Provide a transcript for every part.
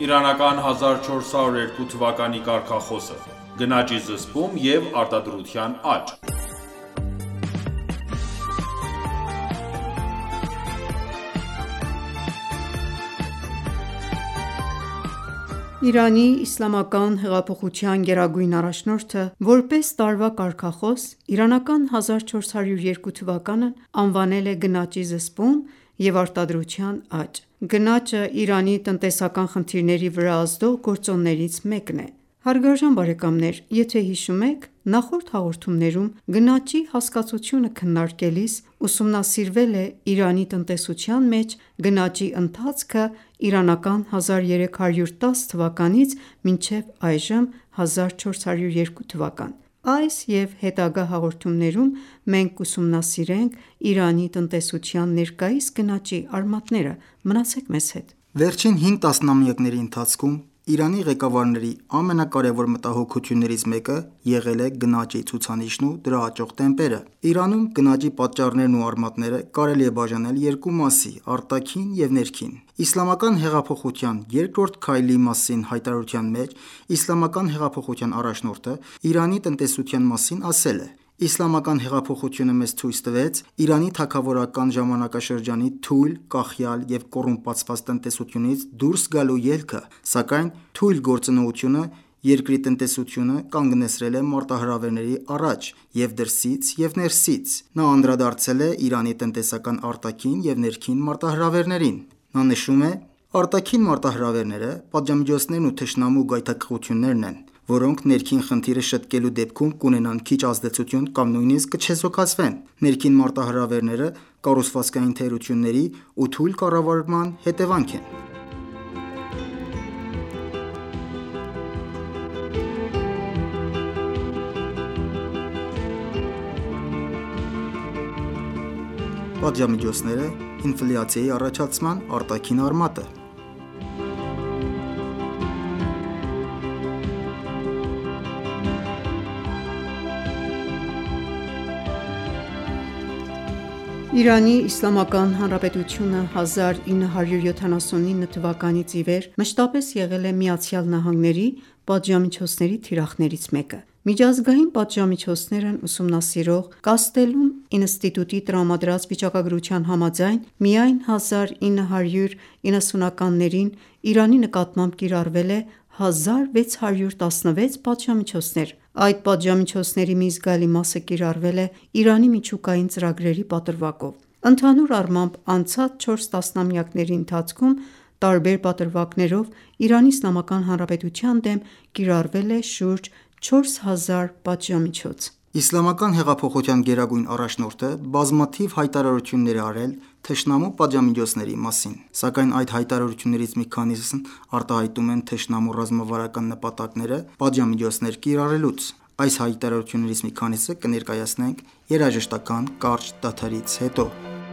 Իրանական 1402 թվականի կարգախոսը՝ գնաճի զսպում և արտադրության աճ։ Իրանի իսլամական հեղափոխության գերագույն առաջնորդը որպես տարվա կարգախոս իրանական 1402 թվականն անվանել է գնաճի զսպում և արտադրության աճ։ Գնաճը Իրանի տնտեսական խնդիրների վրա ազդող գործոններից մեկն է։ Հարգարժան բարեկամներ, եթե հիշում եք, նախորդ հաղորդումներում գնաճի հասկացությունը քննարկելիս ուսումնասիրվել է Իրանի տնտեսության մեջ գնաճի ընթացքը իրանական 1310 թվականից մինչև այժմ 1402 թվական։ Այս և հետագա հաղորդումներում մենք կուսումնասիրենք Իրանի տնտեսության ներկայիս գնաճի արմատները։ Մնացեք մեզ հետ։ Վերջին 5 տասնամյակների ընթացքում Իրանի ղեկավարների ամենակարևոր մտահոգություններից մեկը եղել է գնաճի ցուցանիշն ու դրա աճող տեմպերը։ Իրանում գնաճի պատճառներն ու արմատները կարելի է բաժանել երկու մասի՝ արտաքին և ներքին։ Իսլամական հեղափոխության երկրորդ քայլի մասին հայտարարության մեջ Իսլամական հեղափոխության առաջնորդը Իրանի տնտեսության մասին ասել է. «Իսլամական հեղափոխությունը մեզ ցույց տվեց Իրանի թագավորական ժամանակաշրջանի թույլ, կախյալ և կոռումպացված տնտեսությունից դուրս գալու ելքը, սակայն թույլ գործունեությունը երկրի տնտեսությունը կանգնեցրել է մարտահրավերների առաջ և դրսից և ներսից»։ Նա անդրադարձել է Իրանի տնտեսական արտաքին և ներքին մարտահրավերներին։ Նա նշում է. «Արտաքին մարտահրավերները պատժամիջոցներն ու թշնամու գայթակղություններն են, որոնք ներքին խնդիրը շտկելու դեպքում կունենան քիչ ազդեցություն կամ նույնիսկ կչեզոքացվեն։ Ներքին մարտահրավերները կառուցվածքային թերությունների ու թույլ կառավարման հետևանք են»։ Պատժամիջոցները ինֆլյացիայի առաջացման արտաքին արմատը։ Իրանի Իսլամական Հանրապետությունը 1979 թվականից ի վեր մշտապես եղել է ԱՄՆ-ի պատժամիջոցների թիրախներից մեկը։ Միջազգային պատժամիջոցներն ուսումնասիրող Կաստելուն ինստիտուտի տրամադրած վիճակագրության համաձայն՝ միայն 1990-ականներին Իրանի նկատմամբ կիրառվել է 1616 պատժամիջոցներ։ Այդ պատժամիջոցների մի զգալի մասը կիրառվել է Իրանի միջուկային ծրագրերի պատրվակով։ Ընդհանուր առմամբ, անցած 4 տասնամյակների ընթացքում տարբեր պատրվակներով Իրանի Իսլամական Հանրապետության դեմ կիրառվել է շուրջ 4000 պատժամիջոց։ Իսլամական հեղափոխության գերագույն առաջնորդը բազմաթիվ հայտարարություններ է արել թշնամու պատժամիջոցների մասին, սակայն այդ հայտարարություններից մի քանիսն արտահայտում են թշնամու ռազմավարական նպատակները պատժամիջոցներ կիրառելուց։ Այս հայտարարություններից մի քանիսը կներկայացնենք երաժշտական կարճ դադարից հետո։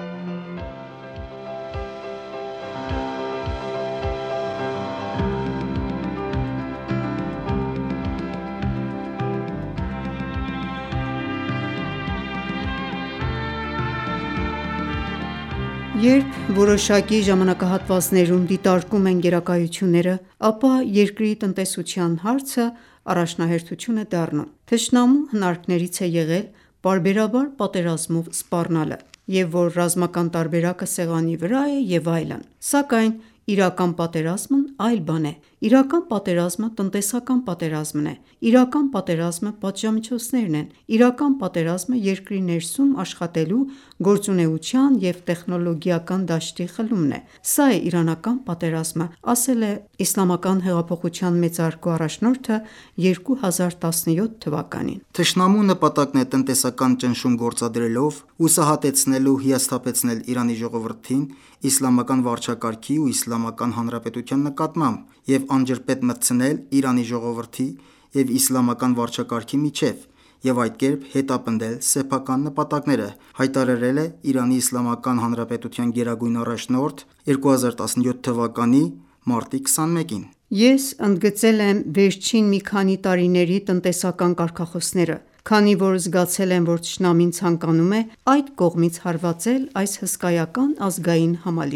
Երբ որոշակի ժամանակահատվածներում դիտարկում են գերակայությունները, ապա երկրի տնտեսության հարցը առաջնահերթություն է դառնում։ Թշնամու հնարքներից է եղել պարբերաբար պատերազմով սպառնալը, և որ ռազմական տարբերակը սեղանի վրա է և այլն։ Սակայն իրական պատերազմն այլ բան է։ Իրական պատերազմը տնտեսական պատերազմն է։ Իրական պատերազմը պատժամիջոցներն են։ Իրական պատերազմը երկրի ներսում աշխատելու գործունեության և տեխնոլոգիական դաշտի խլումն է։ Սա է իրանական պատերազմը, ասել է Իսլամական հեղափոխության մեծարգո առաջնորդը 2017 թվականին։ Թշնամու նպատակն է տնտեսական ճնշում գործադրելով հուսահատեցնել ու հիասթափեցնել Իրանի ժողովրդին իսլամական վարչակարգի ու Իսլամական Հանրապետության նկատմամբ և անջրպետ մտցնել Իրանի ժողովրդի և իսլամական վարչակարգի միջև և այդ կերպ հետապնդել սեփական նպատակները, հայտարարել է Իրանի Իսլամական Հանրապետության գերագույն առաջնորդ 2017 թվականի մարտի 21-ին։ Ես ընդգծել եմ վերջին մի քանի տարիների տնտեսական կարգախոսները, քանի որ զգացել եմ, որ թշնամին ցանկանում է այդ կողմից հարվածել այս հսկայական ազգային համալիրին։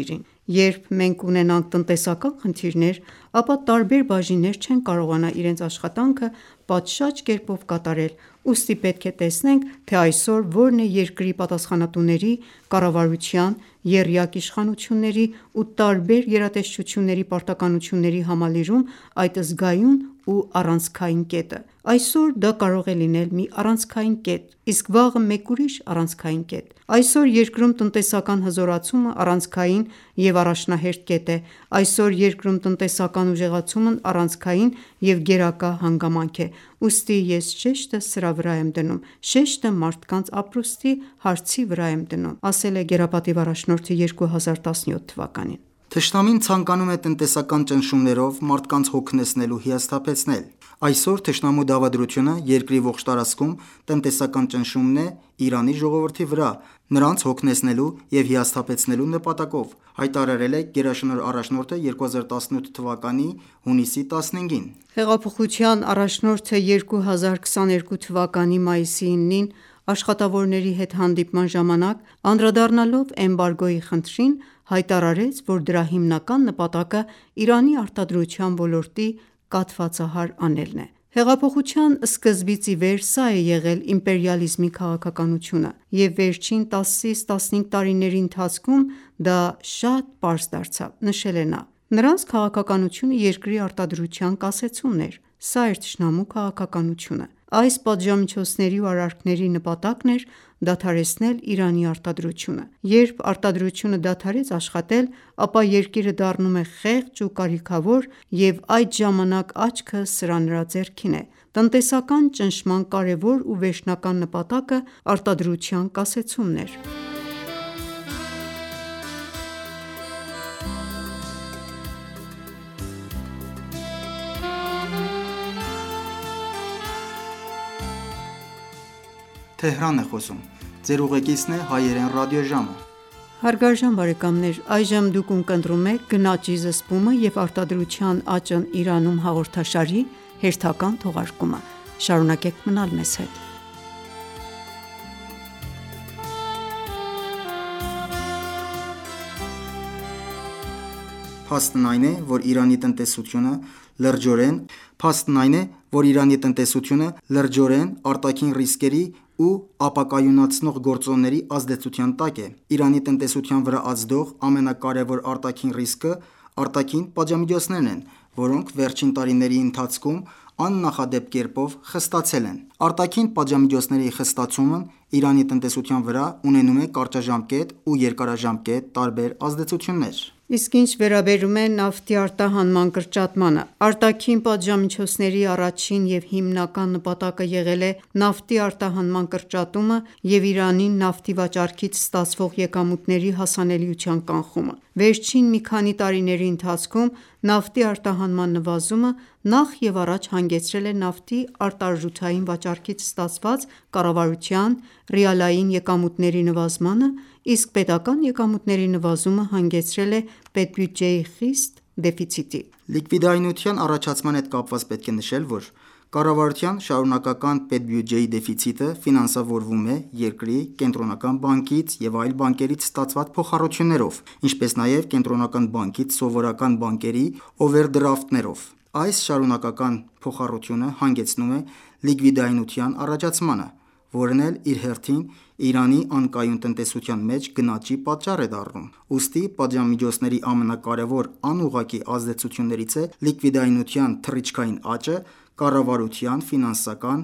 Երբ մենք ունենանք տնտեսական խնդիրներ, ապա տարբեր բաժիններ չեն կարողանա իրենց աշխատանքը պատշաճ կերպով կատարել, ուստի պետք է տեսնենք, թե այսօր որն է երկրի պատասխանատուների, կառավարության, եռյակ իշխանությունների ու տարբեր գերատեսչությունների պարտականությունների համալիրում այդ զգայուն ու առանցքային կետը: Այսօր դա կարող է լինել մի առանցքային կետ, իսկ վաղը մեկ ուրիշ առանցքային կետ: Այսօր երկրում տնտեսական հզորացումը առանցքային և առաջնահերթ կետ է: Այսօր երկրում տնտեսական ուժեղացումն առանցքային և գերակա հանգամանք է: Ուստի ես շեշտը սրա վրա եմ դնում, շեշտը մարդկանց ապրուստի հարցի վրա եմ դնում», ասել է գերապատիվ առաջնորդը 2017 թվականին: Թշնամին ցանկանում է տնտեսական ճնշումներով մարդկանց հոգնեցնել ու հիասթափեցնել: Այսօր թշնամու դավադրությունը երկրի ողջ տարածքում տնտեսական ճնշումն է Իրանի ժողովրդի վրա նրանց հոգնեցնելու և հիասթափեցնելու նպատակով, հայտարարել է Գերաշնորհ առաջնորդը 2018 թվականի հունիսի 15-ին: Հեղափոխության առաջնորդը 2022 թվականի մայիսի 9-ին աշխատավորների հետ հանդիպման ժամանակ, անդրադառնալով էմբարգոյի խնդրին, հայտարարեց, որ դրա հիմնական նպատակը Իրանի արտադրության ոլորտի կաթվածահար անելն է: Հեղափոխության սկզբից ի վեր սա է եղել իմպերիալիզմի քաղաքականությունը և վերջին 10-15 տարիների ընթացքում դա շատ պարզ դարձավ: Նշել է նա. «Նրանց քաղաքականությունը երկրի արտադրության կասեցումն էր: Սա էր թշնամու քաղաքականությունը: Այս պատժամիջոցների ու արարքների նպատակն էր դադարեցնել Իրանի արտադրությունը: Երբ արտադրությունը դադարեց աշխատել, ապա երկիրը դառնում է խեղճ ու կարիքավոր և այդ ժամանակ աչքը սրա նրա ձեռքին է: Տնտեսական ճնշման կարևոր ու վերջնական նպատակը արտադրության կասեցումն էր»: Փաստն այն է, որ Իրանի տնտեսությունը լրջորեն արտաքին ռիսկերի ու ապակայունացնող գործոնների ազդեցության տակ է: Իրանի տնտեսության վրա ազդող ամենակարևոր արտաքին ռիսկը արտաքին պատժամիջոցներն են, որոնք վերջին տարիների ընթացքում աննախադեպ կերպով խստացել են: Արտաքին պատժամիջոցների խստացումն Իրանի տնտեսության վրա ունենում է կարճաժամկետ ու երկարաժամկետ տարբեր ազդեցություններ: Իսկ ինչ վերաբերում է նավթի արտահանման կրճատմանը, արտաքին պատժամիջոցների առաջին և հիմնական նպատակը եղել է նավթի արտահանման կրճատումը և Իրանին նավթի վաճառքից ստացվող եկամուտների հասանելիության կանխումը: Վերջին մի քանի տարիների ընթացքում նավթի արտահանման նվազումը նախ և առաջ հանգեցրել է նավթի արտարժութային վաճառքից ստացված կառավարության ռեալային եկամուտների նվազմանը, իսկ պետական եկամուտների նվազումը հանգեցրել է պետբյուջեի խիստ դեֆիցիտի: Լիկվիդայնության առաջացման հետ կապված պետք է նշել, որ կառավարության շարունակական պետբյուջեի դեֆիցիտը ֆինանսավորվում է երկրի կենտրոնական բանկից և այլ բանկերից ստացված փոխառություններով, ինչպես նաև կենտրոնական բանկից սովորական բանկերի օվերդրաֆտներով: Այս շարունակական փոխառությունը հանգեցնում է լիկվիդայնության առաջացմանը, որն էլ իր հերթին Իրանի անկայուն տնտեսության մեջ գնաճի պատճառ է դառնում: Ուստի պատժամիջոցների ամենակարևոր անուղղակի ազդեցություններից է լիկվիդայնության թռիչքային աճը կառավարության ֆինանսական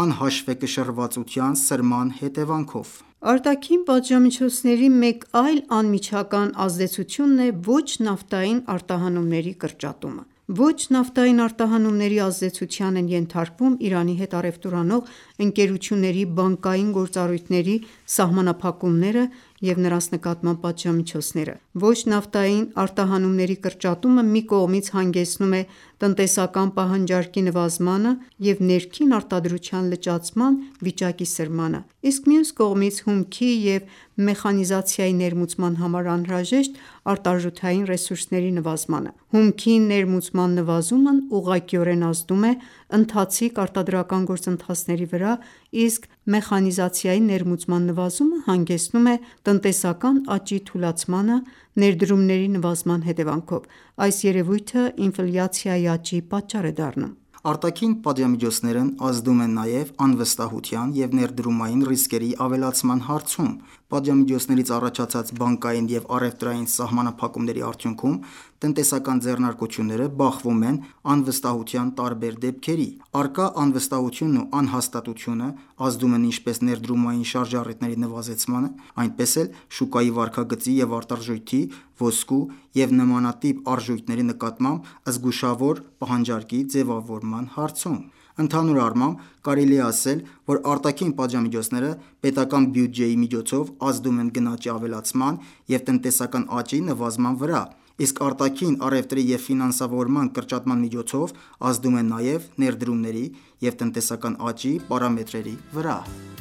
անհաշվեկշռվածության սրման հետևանքով: Արտաքին պատժամիջոցների մեկ այլ անմիջական ազդեցությունն է ոչ նավթային արտահանումների կրճատումը: Ոչ նավթային արտահանումների ազդեցության են ենթարկվում Իրանի հետ առևտուր անող ընկերությունների բանկային գործառույթների սահմանափակումները և նրանց նկատմամբ պատժամիջոցները: Ոչ նավթային արտահանումների կրճատումը մի կողմից հանգեցնում է տնտեսական պահանջարկի նվազմանը և ներքին արտադրության լճացման վիճակի սրմանը, իսկ մյուս կողմից հումքի և մեխանիզացիայի ներմուծման համար անհրաժեշտ արտարժութային ռեսուրսների նվազմանը: Հումքի ներմուծման նվազումն ուղղակիորեն ազդում է ընթացիկ արտադրական գործընթացների վրա, իսկ մեխանիզացիայի ներմուծման նվազումը հանգեցնում է տնտեսական աճի թուլացմանը ներդրումների նվազման հետևանքով: Այս երևույթը ինֆլյացիայի աճի պատճառ է դառնում: Արտաքին պատժամիջոցներն ազդում են նաև անվստահության և ներդրումային ռիսկերի ավելացման հարցում: Պատժամիջոցներից առաջացած բանկային և առևտրային սահմանափակումների արդյունքում տնտեսական ձեռնարկությունները բախվում են անվստահության տարբեր դեպքերի: Առկա անվստահությունն ու անհաստատությունը ազդում են ինչպես ներդրումային շարժառիթների նվազեցմանը, այնպես էլ շուկայի վարքագծի և արտարժույթի, ոսկու և նմանատիպ արժույթների նկատմամբ զգուշավոր պահանջարկի ձևավորման հարցում: Ընդհանուր առմամբ, կարելի է ասել, որ արտաքին պատժամիջոցները պետական բյուջեի միջոցով ազդում են գնաճի ավելացման և տնտեսական աճի նվազման վրա, իսկ արտաքին առևտրի և ֆինանսավորման կրճատման միջոցով ազդում են նաև ներդրումների և տնտեսական աճի պարամետրերի վրա: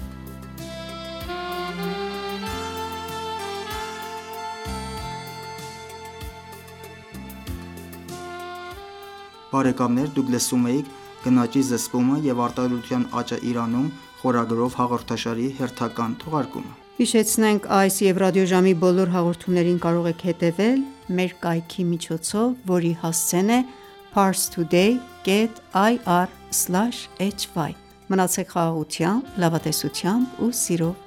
Բարեկամներ դուք լսում էիք «Գնաճի զսպումը և արտադրության աճը Իրանում» խորագրով հաղորդաշարի հերթական թողարկումը: Հիշեցնենք այս և ռադիոժամի բոլոր հաղորդումներին կարող եք հետևել մեր կայքի միջոցով, որի հասցեն է parstoday.ir/hy: Մնացեք խաղաղությամբ, լավատեսությամբ ու սիրով